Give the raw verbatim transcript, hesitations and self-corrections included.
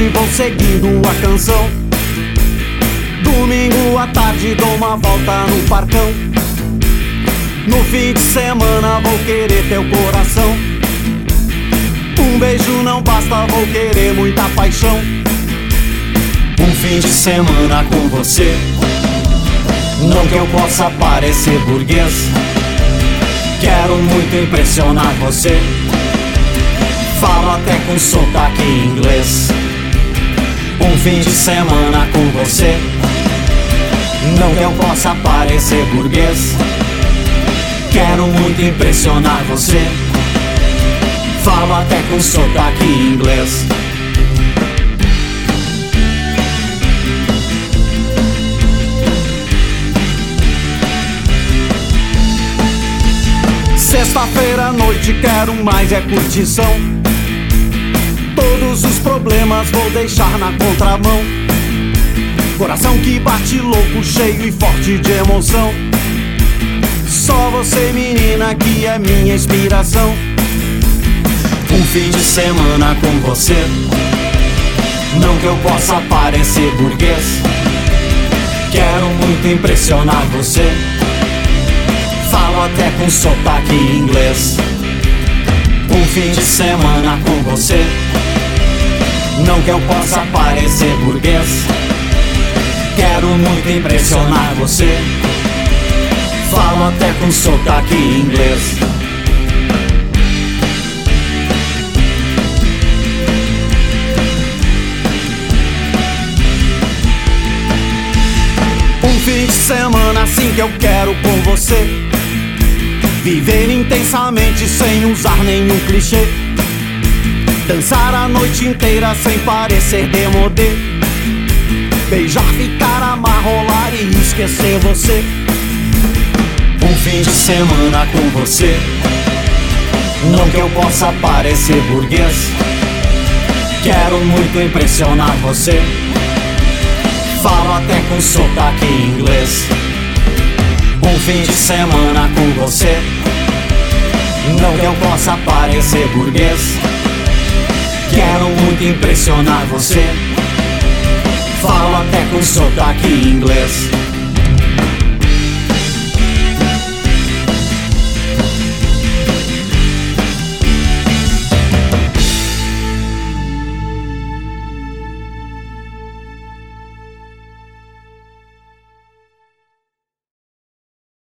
hoje vou seguindo a canção. Domingo à tarde dou uma volta no parcão. No fim de semana vou querer teu coração. Um beijo não basta, vou querer muita paixão. Um fim de semana com você, não que eu possa parecer burguês. Quero muito impressionar você, falo até com sotaque em inglês. Um fim de semana com você, não que eu possa parecer burguês. Quero muito impressionar você, falo até com sotaque em inglês. Sexta-feira à noite quero mais é curtição. Todos os problemas vou deixar na contramão. Coração que bate louco, cheio e forte de emoção. Só você, menina, que é minha inspiração. Um fim de semana com você, não que eu possa parecer burguês. Quero muito impressionar você, falo até com sotaque em inglês. Um fim de semana com você, não que eu possa parecer burguês. Quero muito impressionar você, falo até com sotaque em inglês. Um fim de semana assim que eu quero com você, viver intensamente sem usar nenhum clichê. Dançar a noite inteira sem parecer demodê. Beijar, ficar, amar, rolar e esquecer você. Um fim de semana com você, não que eu possa parecer burguês. Quero muito impressionar você, falo até com sotaque em inglês. Um fim de semana com você, não que eu possa parecer burguês. Quero muito impressionar você, falo até com sotaque em inglês.